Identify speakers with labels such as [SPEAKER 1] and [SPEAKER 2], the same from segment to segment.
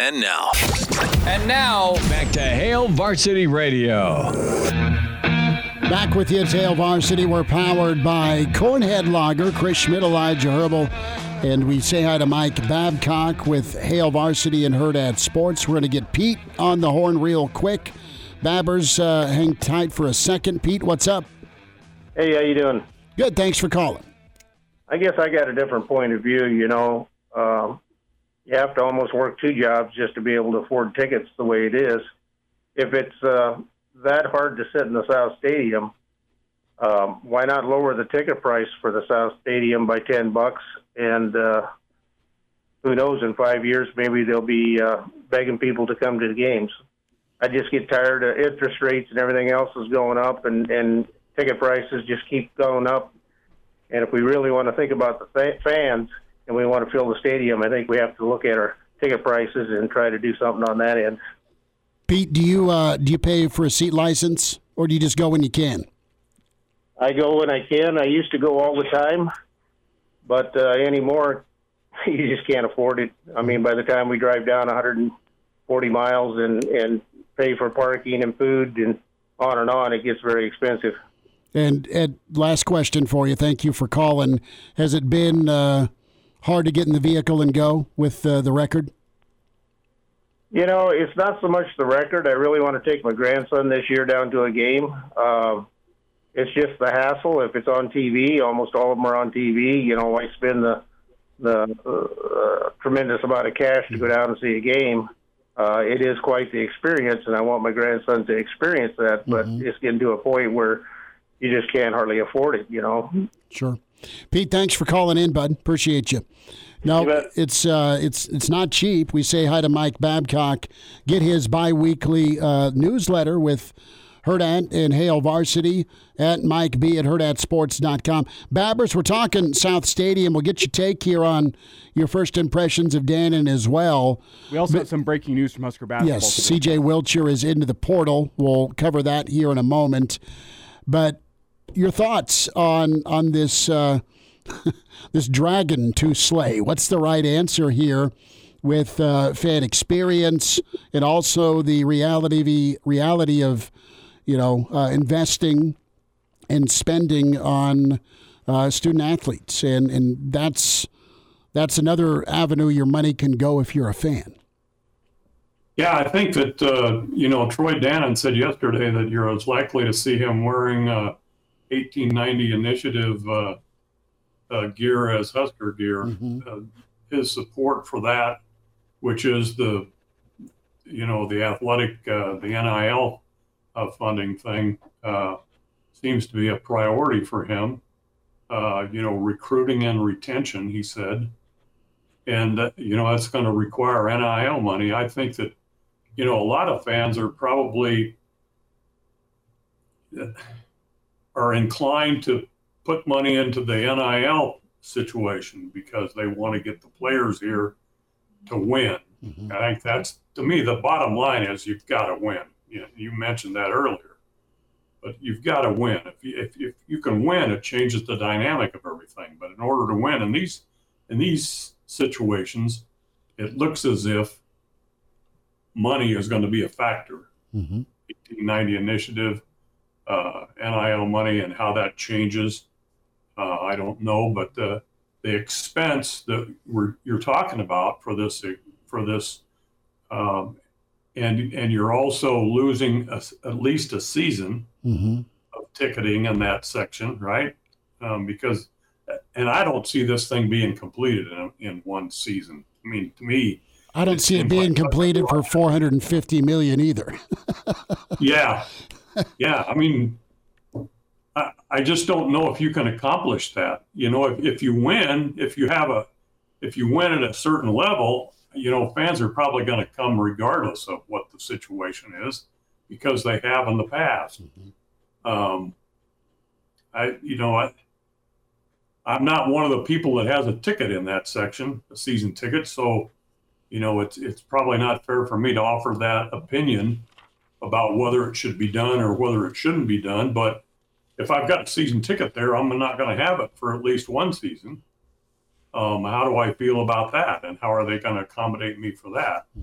[SPEAKER 1] And now,
[SPEAKER 2] back to Hail Varsity Radio.
[SPEAKER 3] Back with you at Hail Varsity. We're powered by Cornhead Lager, Chris Schmidt, Elijah Herbal, and we say hi to Mike Babcock with Hail Varsity and Hurrdat Sports. We're going to get Pete on the horn real quick. Babbers, hang tight for a second. Pete, what's up?
[SPEAKER 4] Hey, how you doing?
[SPEAKER 3] Good, thanks for calling.
[SPEAKER 4] I guess I got a different point of view, you know. You have to almost work two jobs just to be able to afford tickets the way it is. If it's that hard to sit in the South Stadium, why not lower the ticket price for the South Stadium by $10? And who knows, in 5 years, maybe they'll be begging people to come to the games. I just get tired of interest rates and everything else is going up, and ticket prices just keep going up. And if we really want to think about the fans and we want to fill the stadium, I think we have to look at our ticket prices and try to do something on that end.
[SPEAKER 3] Pete, do you pay for a seat license, or do you just go when you can?
[SPEAKER 4] I go when I can. I used to go all the time, but anymore, you just can't afford it. I mean, by the time we drive down 140 miles and pay for parking and food and on, it gets very expensive.
[SPEAKER 3] And Ed, last question for you. Thank you for calling. Has it been hard to get in the vehicle and go with the record?
[SPEAKER 4] You know, it's not so much the record. I really want to take my grandson this year down to a game. It's just the hassle. If it's on TV, almost all of them are on TV. You know, I spend the tremendous amount of cash to go down and see a game. It is quite the experience, and I want my grandson to experience that. But it's getting to a point where you just can't hardly afford it, you know.
[SPEAKER 3] Sure. Pete, thanks for calling in, bud. Appreciate you. No, it's not cheap. We say hi to Mike Babcock. Get his bi-weekly newsletter with Hurrdat and Hail Varsity at Mike B at HurrdatSports.com. Babbers, we're talking South Stadium. We'll get your take here on your first impressions of Dannon as well.
[SPEAKER 5] We also have some breaking news from Husker basketball.
[SPEAKER 3] Yes,
[SPEAKER 5] today.
[SPEAKER 3] C.J. Wilcher is into the portal. We'll cover that here in a moment. But your thoughts on this this dragon to slay? What's the right answer here with fan experience and also the reality of investing and spending on student athletes, and that's another avenue your money can go if you're a fan.
[SPEAKER 6] Yeah, I think that Troy Dannon said yesterday that you're as likely to see him wearing 1890 Initiative gear as Husker gear.
[SPEAKER 3] Mm-hmm.
[SPEAKER 6] His support for that, which is the athletic, the NIL funding thing, seems to be a priority for him. Recruiting and retention, he said. And, that's going to require NIL money. I think that, a lot of fans are probably are inclined to put money into the NIL situation because they want to get the players here to win.
[SPEAKER 3] Mm-hmm.
[SPEAKER 6] I think that's, to me, the bottom line is you've got to win. You mentioned that earlier, but you've got to win. If you can win, it changes the dynamic of everything. But in order to win in these situations, it looks as if money is going to be a factor.
[SPEAKER 3] Mm-hmm.
[SPEAKER 6] 1890 Initiative, NIL money, and how that changes, I don't know. But the expense that you're talking about for this, and you're also losing at least a season
[SPEAKER 3] mm-hmm.
[SPEAKER 6] of ticketing in that section, right? Because I don't see this thing being completed in one season. I mean, to me,
[SPEAKER 3] I don't see it being completed for $450 million either.
[SPEAKER 6] Yeah. I mean, I just don't know if you can accomplish that. If you win, if you win at a certain level, fans are probably going to come regardless of what the situation is because they have in the past.
[SPEAKER 3] Mm-hmm.
[SPEAKER 6] I'm not one of the people that has a ticket in that section, a season ticket. So, it's probably not fair for me to offer that opinion about whether it should be done or whether it shouldn't be done. But if I've got a season ticket there, I'm not going to have it for at least one season. How do I feel about that? And how are they going to accommodate me for that?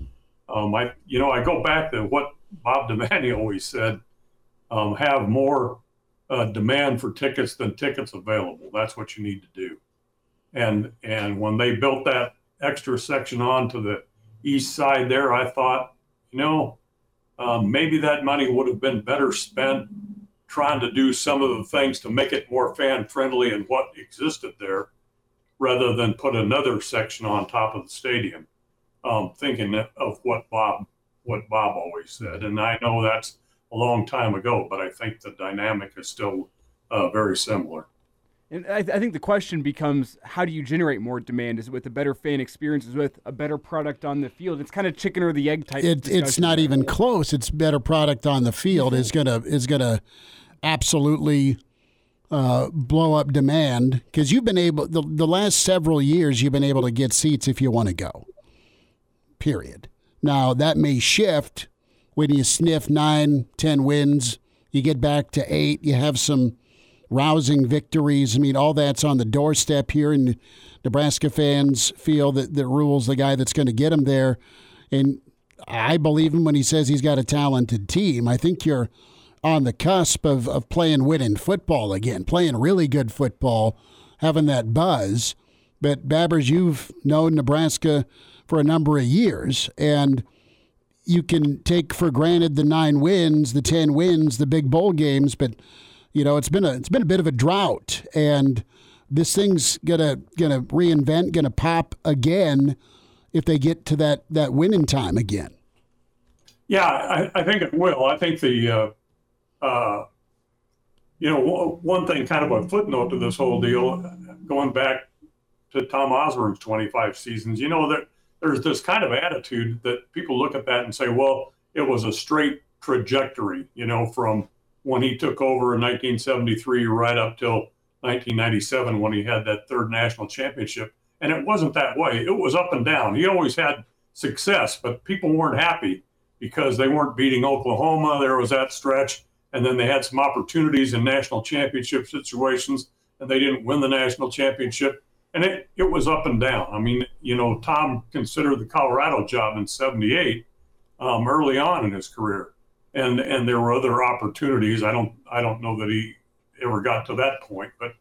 [SPEAKER 6] I go back to what Bob Devaney always said, have more demand for tickets than tickets available. That's what you need to do. And when they built that extra section on to the east side there, I thought, maybe that money would have been better spent trying to do some of the things to make it more fan friendly and what existed there, rather than put another section on top of the stadium. Thinking of what Bob always said, and I know that's a long time ago, but I think the dynamic is still very similar.
[SPEAKER 5] And I think the question becomes, how do you generate more demand? Is it with a better fan experience? Is it with a better product on the field? It's kind of chicken or the egg type.
[SPEAKER 3] It's not even close. It's better product on the field is gonna absolutely blow up demand, because you've been able the last several years you've been able to get seats if you want to go. Period. Now that may shift when you sniff 9-10 wins. You get back to 8. You have some rousing victories. I mean, all that's on the doorstep here, and Nebraska fans feel that Rhule's the guy that's going to get them there. And I believe him when he says he's got a talented team. I think you're on the cusp of playing winning football again, playing really good football, having that buzz. But Babbers, you've known Nebraska for a number of years, and you can take for granted the 9 wins, the 10 wins, the big bowl games, but it's been a bit of a drought, and this thing's gonna reinvent, gonna pop again if they get to that winning time again.
[SPEAKER 6] Yeah, I think it will. I think the one thing, kind of a footnote to this whole deal, going back to Tom Osborne's 25 seasons, that there's this kind of attitude that people look at that and say, well, it was a straight trajectory, from when he took over in 1973 right up till 1997 when he had that third national championship. And it wasn't that way. It was up and down. He always had success, but people weren't happy because they weren't beating Oklahoma. There was that stretch. And then they had some opportunities in national championship situations, and they didn't win the national championship. And it was up and down. I mean, Tom considered the Colorado job in 78 early on in his career. And there were other opportunities. I don't know that he ever got to that point, but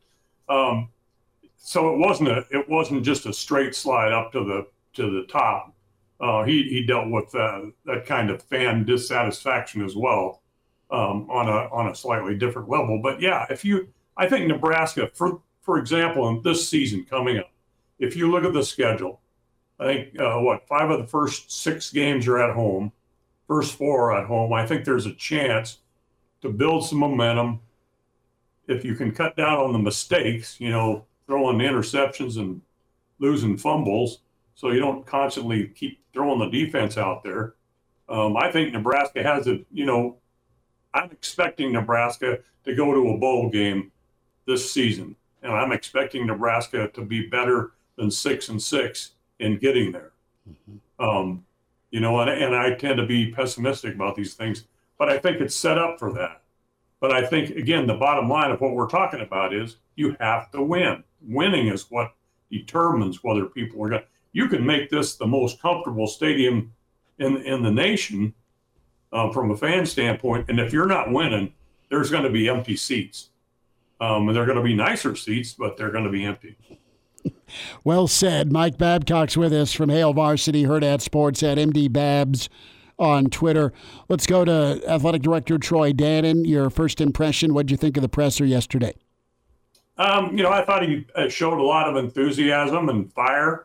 [SPEAKER 6] so it wasn't just a straight slide up to the top. He dealt with that kind of fan dissatisfaction as well, on a slightly different level. But yeah, I think Nebraska, for example, in this season coming up, if you look at the schedule, I think 5 of the first 6 games are at home. First 4 are at home. I think there's a chance to build some momentum if you can cut down on the mistakes, throwing interceptions and losing fumbles, so you don't constantly keep throwing the defense out there. I think Nebraska has I'm expecting Nebraska to go to a bowl game this season, and I'm expecting Nebraska to be better than 6-6 in getting there. Mm-hmm. And I tend to be pessimistic about these things, but I think it's set up for that. But I think, again, the bottom line of what we're talking about is you have to win. Winning is what determines whether people are going to. You can make this the most comfortable stadium in the nation from a fan standpoint, and if you're not winning, there's going to be empty seats. And they're going to be nicer seats, but they're going to be empty.
[SPEAKER 3] Well said. Mike Babcock's with us from Hail Varsity, Hurrdat Sports at MD Babs on Twitter. Let's go to Athletic Director Troy Dannen. Your first impression, what did you think of the presser yesterday?
[SPEAKER 6] I thought he showed a lot of enthusiasm and fire.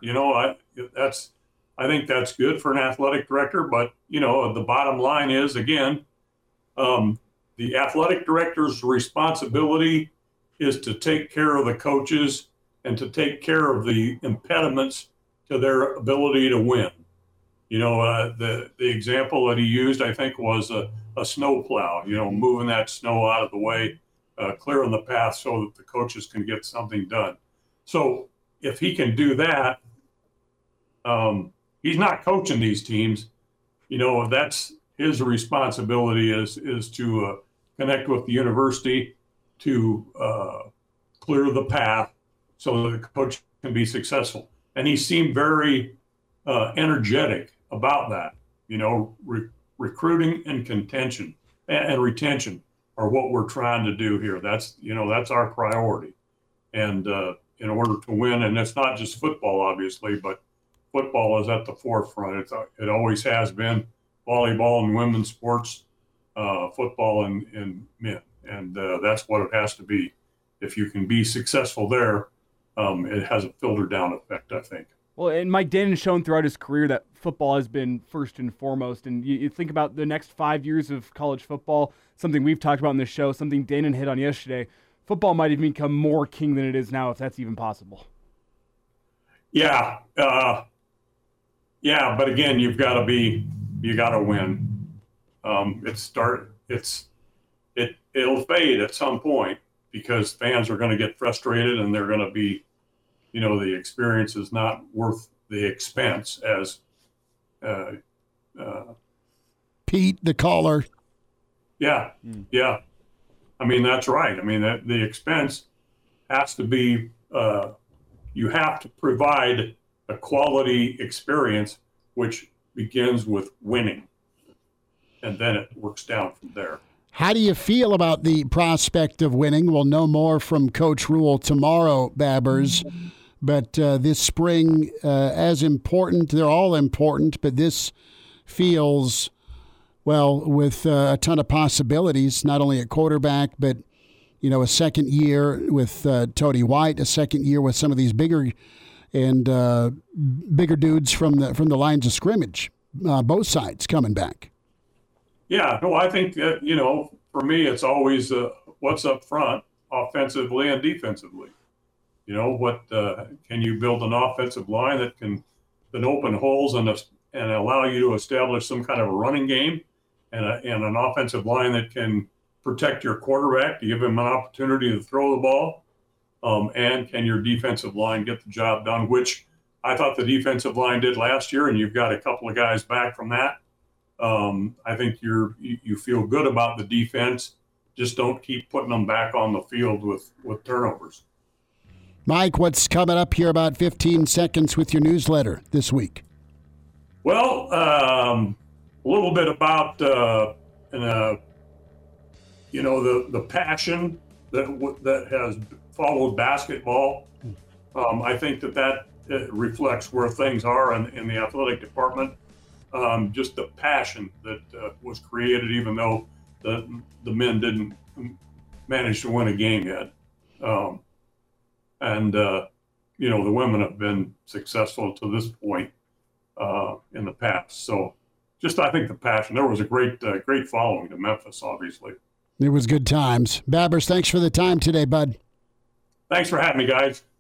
[SPEAKER 6] I think that's good for an athletic director. But, the bottom line is, again, the athletic director's responsibility is to take care of the coaches and to take care of the impediments to their ability to win. The example that he used, I think, was a snow plow, moving that snow out of the way, clearing the path so that the coaches can get something done. So if he can do that, he's not coaching these teams. That's his responsibility is to connect with the university to clear the path so that the coach can be successful. And he seemed very energetic about that. Recruiting and contention and retention are what we're trying to do here. That's our priority. And in order to win, and it's not just football, obviously, but football is at the forefront. It always has been. Volleyball and women's sports, football and men. And that's what it has to be. If you can be successful there, it has a filter down effect, I think.
[SPEAKER 5] Well, and Mike Dannon has shown throughout his career that football has been first and foremost. And you think about the next 5 years of college football, something we've talked about in this show, something Dannon hit on yesterday. Football might even become more king than it is now, if that's even possible.
[SPEAKER 6] Yeah. But again, you got to win. It'll fade at some point because fans are going to get frustrated and they're going to be, the experience is not worth the expense as
[SPEAKER 3] Pete, the caller.
[SPEAKER 6] Yeah. Yeah. I mean, that's right. I mean, the expense has to be, you have to provide a quality experience, which begins with winning. And then it works down from there.
[SPEAKER 3] How do you feel about the prospect of winning? We'll know more from Coach Rule tomorrow, Babbers. But this spring, as important, they're all important, but this feels, well, with a ton of possibilities, not only at quarterback, but, a second year with Tody White, a second year with some of these bigger dudes from the lines of scrimmage, both sides coming back.
[SPEAKER 6] Yeah, no, I think that, for me, it's always what's up front, offensively and defensively. What can you build an offensive line that can open holes and allow you to establish some kind of a running game, and an offensive line that can protect your quarterback to give him an opportunity to throw the ball, and can your defensive line get the job done, which I thought the defensive line did last year, and you've got a couple of guys back from that. I think you feel good about the defense. Just don't keep putting them back on the field with turnovers.
[SPEAKER 3] Mike, what's coming up here about 15 seconds with your newsletter this week?
[SPEAKER 6] Well, a little bit about the passion that has followed basketball. I think that reflects where things are in the athletic department. Just the passion that was created, even though the men didn't manage to win a game yet. The women have been successful to this point in the past. So I think the passion, there was a great following to Memphis, obviously.
[SPEAKER 3] It was good times. Babbers, thanks for the time today, bud.
[SPEAKER 6] Thanks for having me, guys.